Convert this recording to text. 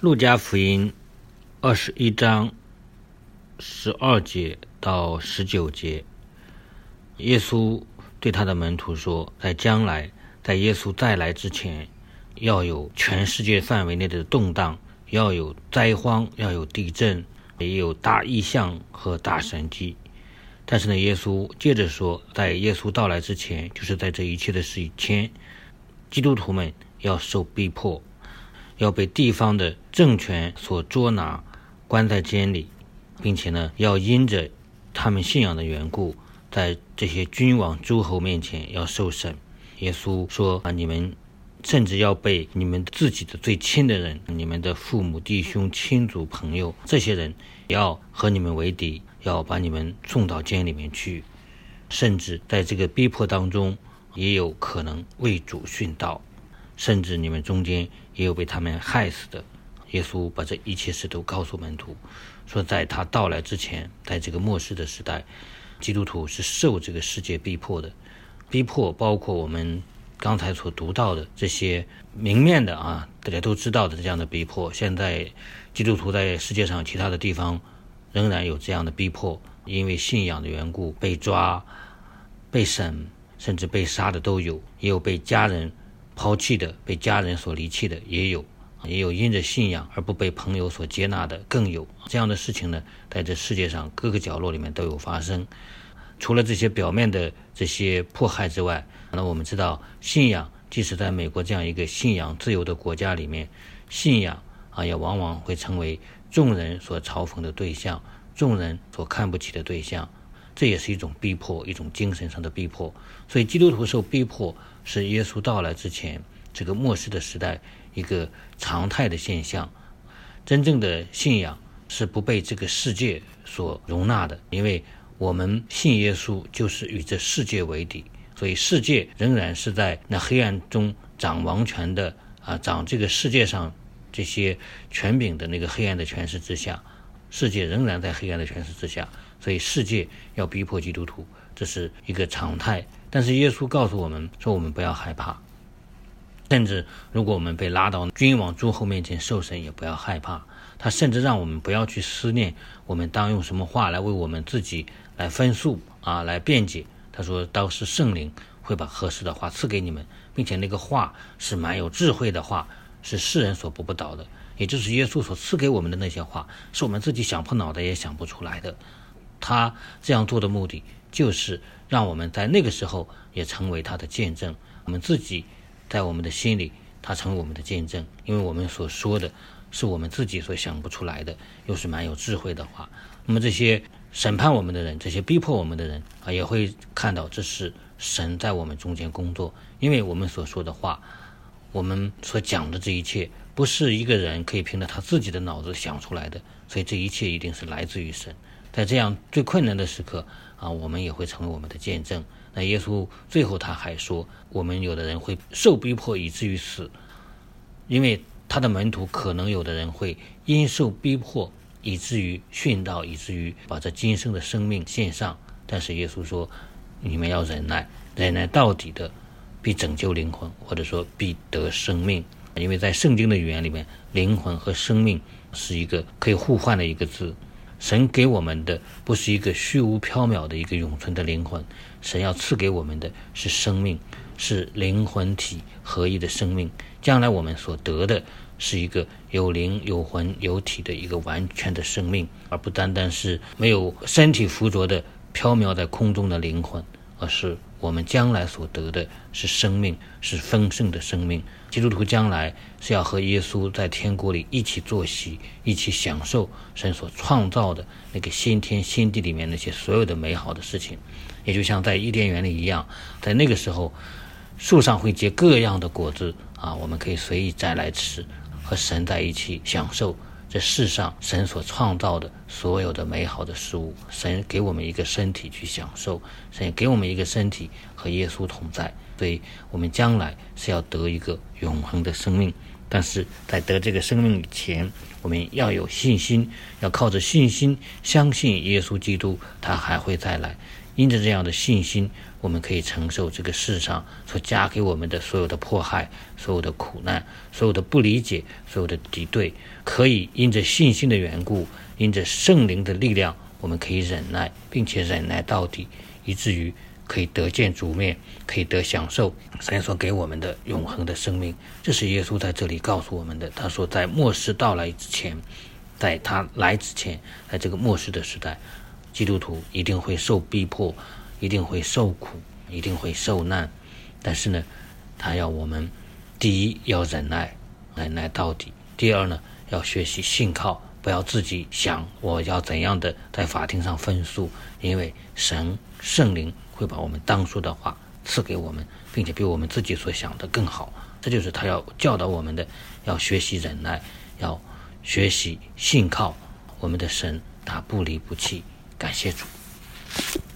路加福音21章12节到19节，耶稣对他的门徒说，在将来，在耶稣再来之前，要有全世界范围内的动荡，要有灾荒，要有地震，也有大异象和大神迹。但是呢，耶稣接着说，在耶稣到来之前，就是在这一切的事以前，基督徒们要受逼迫，要被地方的政权所捉拿，关在监里，并且呢，要因着他们信仰的缘故，在这些君王诸侯面前要受审。耶稣说你们甚至要被你们自己的最亲的人，你们的父母弟兄亲族朋友，这些人要和你们为敌，要把你们送到监里面去，甚至在这个逼迫当中也有可能为主殉道，甚至你们中间也有被他们害死的。耶稣把这一切事都告诉门徒，说在他到来之前，在这个末世的时代，基督徒是受这个世界逼迫的。逼迫包括我们刚才所读到的这些明面的大家都知道的这样的逼迫。现在基督徒在世界上其他的地方仍然有这样的逼迫，因为信仰的缘故被抓、被审，甚至被杀的都有，也有被家人抛弃的，被家人所离弃的也有因着信仰而不被朋友所接纳的更有。这样的事情呢，在这世界上各个角落里面都有发生。除了这些表面的这些迫害之外，那我们知道信仰即使在美国这样一个信仰自由的国家里面，信仰也往往会成为众人所嘲讽的对象，众人所看不起的对象。这也是一种逼迫，一种精神上的逼迫。所以基督徒受逼迫是耶稣到来之前这个末世的时代一个常态的现象。真正的信仰是不被这个世界所容纳的，因为我们信耶稣就是与这世界为敌，所以世界仍然是在那黑暗中掌王权的掌这个世界上这些权柄的那个黑暗的权势之下，世界仍然在黑暗的权势之下，所以世界要逼迫基督徒，这是一个常态。但是耶稣告诉我们说，我们不要害怕，甚至如果我们被拉到君王诸侯面前受审，也不要害怕。他甚至让我们不要去思念我们当用什么话来为我们自己来分诉来辩解。他说倒是圣灵会把合适的话赐给你们，并且那个话是蛮有智慧的话，是世人所不倒的，也就是耶稣所赐给我们的那些话，是我们自己想破脑袋也想不出来的。他这样做的目的就是让我们在那个时候也成为他的见证，我们自己在我们的心里他成为我们的见证，因为我们所说的是我们自己所想不出来的，又是蛮有智慧的话。那么这些审判我们的人，这些逼迫我们的人也会看到这是神在我们中间工作，因为我们所说的话，我们所讲的这一切不是一个人可以凭着他自己的脑子想出来的，所以这一切一定是来自于神。在这样最困难的时刻我们也会成为我们的见证。那耶稣最后他还说，我们有的人会受逼迫以至于死，因为他的门徒可能有的人会因受逼迫以至于殉道，以至于把这今生的生命献上。但是耶稣说，你们要忍耐，忍耐到底的必拯救灵魂，或者说必得生命。因为在圣经的语言里面，灵魂和生命是一个可以互换的一个字。神给我们的不是一个虚无缥缈的一个永存的灵魂，神要赐给我们的是生命，是灵魂体合一的生命。将来我们所得的是一个有灵有魂有体的一个完全的生命，而不单单是没有身体附着的飘渺在空中的灵魂，而是我们将来所得的是生命，是丰盛的生命。基督徒将来是要和耶稣在天国里一起坐席，一起享受神所创造的那个新天新地里面那些所有的美好的事情。也就像在伊甸园里一样，在那个时候树上会结各样的果子我们可以随意摘来吃，和神在一起享受这世上神所创造的所有的美好的事物。神给我们一个身体去享受，神给我们一个身体和耶稣同在，所以我们将来是要得一个永恒的生命。但是在得这个生命以前，我们要有信心，要靠着信心相信耶稣基督他还会再来， 因着这样的信心，我们可以承受这个世上所加给我们的所有的迫害，所有的苦难，所有的不理解，所有的敌对，可以因着信心的缘故，因着圣灵的力量，我们可以忍耐，并且忍耐到底，以至于可以得见主面，可以得享受神所给我们的永恒的生命。这是耶稣在这里告诉我们的。他说在末世到来之前，在他来之前，在这个末世的时代，基督徒一定会受逼迫，一定会受苦，一定会受难。但是呢，他要我们第一要忍耐，忍耐到底；第二呢，要学习信靠，不要自己想我要怎样的在法庭上分诉，因为圣灵会把我们当说的话赐给我们，并且比我们自己所想的更好。这就是他要教导我们的，要学习忍耐，要学习信靠我们的神，他不离不弃。感谢主。